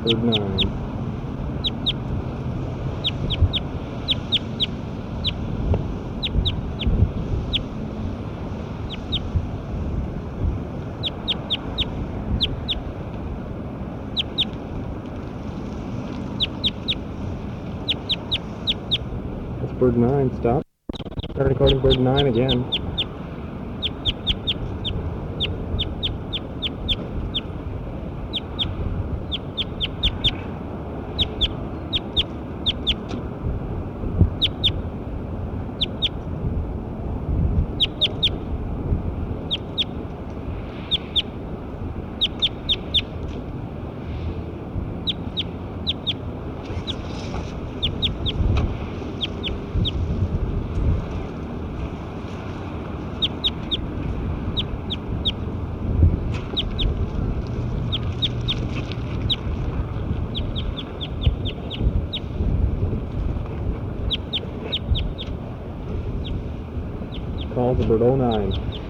Bird 9. That's bird 9. Stop. Start recording bird 9 again. Calls a bird 09.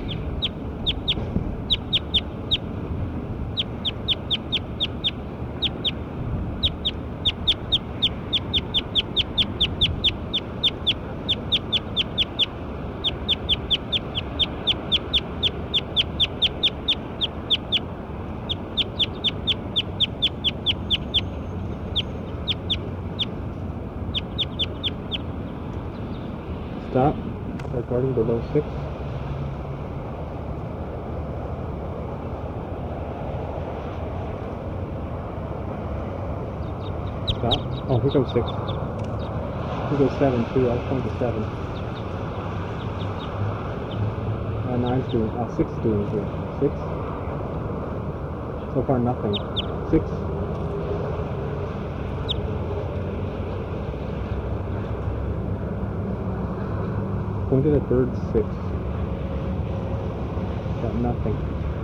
Stop. Recording below 6. Stop. Oh, here goes 6. Here goes 7 too. I'll point to 7. 9's doing. 6 is doing good. 6. So far nothing. 6. Pointed at bird 6. Got nothing.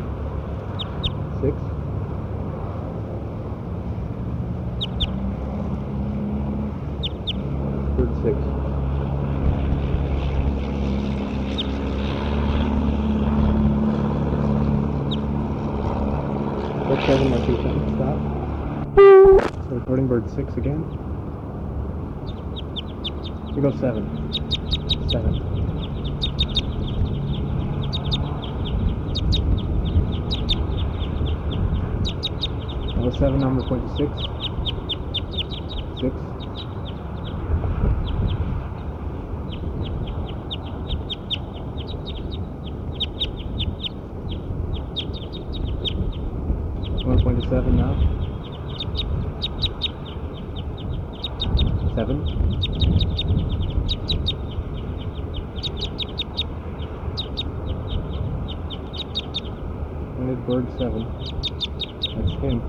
6. Bird 6. Bird 7 might be something. Stop. So recording bird 6 again. Here goes 7. 7. Number 7, number point to 6. 6. One point to 7 now. 7. Pointed bird 7. That's him.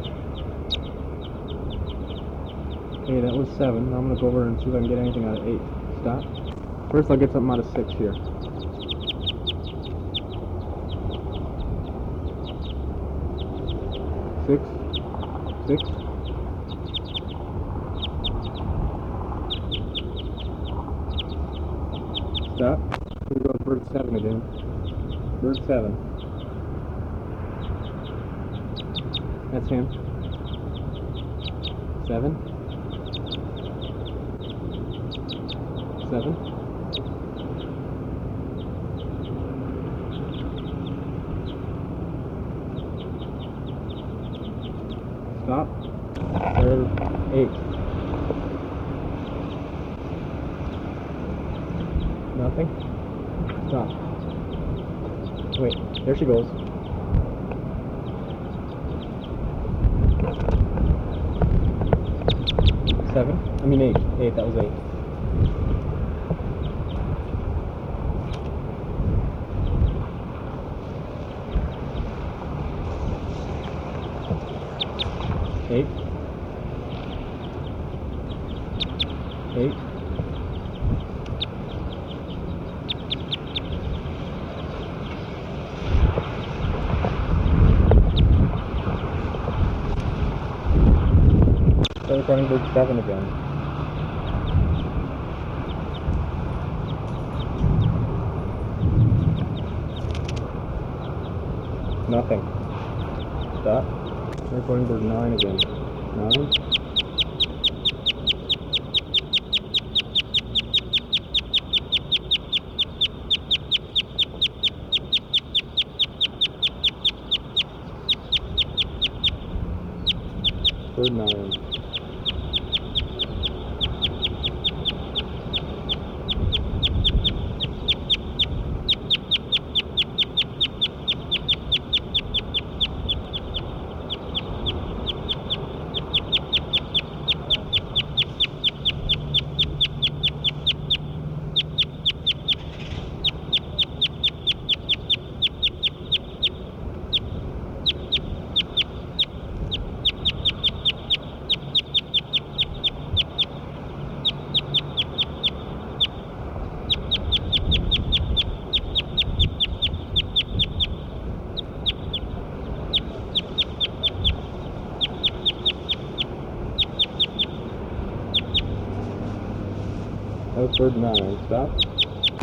Okay, that was 7. Now I'm going to go over and see if I can get anything out of 8. Stop. First I'll get something out of 6 here. Six. 6. Stop. Here goes bird 7 again. Bird 7. That's him. 7. 7. Stop. Bird 8. Nothing. Stop. Wait, there she goes. 7. I mean 8. 8, that was 8. Eight. 8. Start recording bird 7 again. Nothing. Stop. Recording bird 9 again. 9. Bird 9. That was bird 9. Stop.